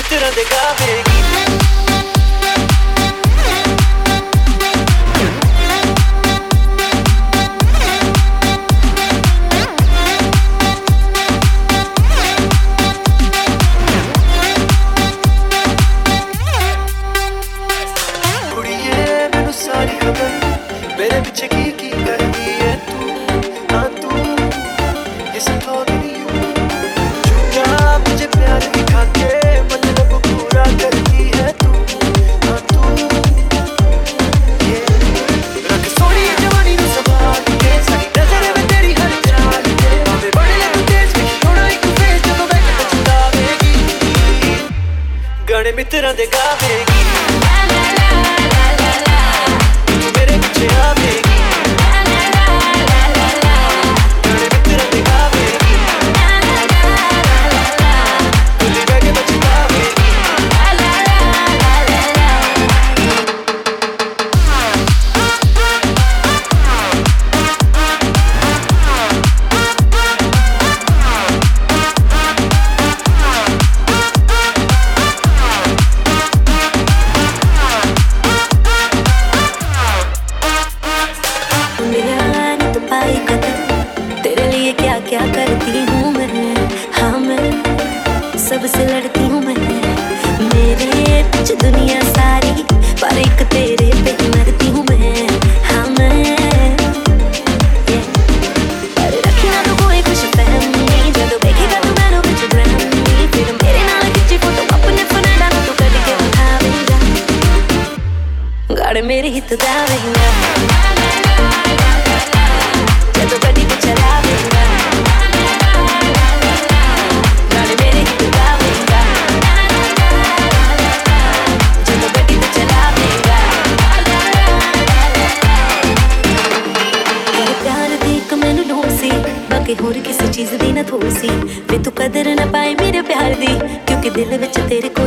ਮਿੱਤਰਾਂ ਦੇ ਗਾਵੇਗੀ। ਕੁੜੀਏ ਮੈਨੂੰ ਸਾਰੀ ਖਬਰ ਮੇਰੇ ਪਿੱਛੇ ਕੀ ਕਰਦੀ ਹੈ ਤੂੰ, ਹਾਂ ਤੂੰ ये सब थोड़ी नहीं हूँ झूठा मुझे प्यार दिखा के मतलब पूरा करती है तू, हाँ तू ये रख सोनी जवानी नू संभाल के सारी नजर में तेरी हर चाल के भावे बड़े तू तेज में थोड़ा एक फेस जब मैं पछतावेगी गाने मित्ਰਾਂ ਦੇ ਗਾਵੇਗੀ। तू मेरे पीछे आवेगी क्या करती हूँ मैं, हाँ मैं सबसे लड़ती हूँ मैं, मेरे पीछे दुनिया सारी पर एक तेरे पे मरती हूँ मैं, हाँ मैं पर रखी ना तो कोई खुश फहमी जब देखेगा तो मैंने कुछ ड्रामी फिर मेरे नाल खिंची फोटो अपने फोन डालो तो करके उठावेगा गाड़े मेरे हित गावेगा जब गड्डी पे चलावेगा होर किसी चीज दी ना थोड़ सी वे तू कदर ना पाए मेरे प्यार दी क्योंकि दिल विच तेरे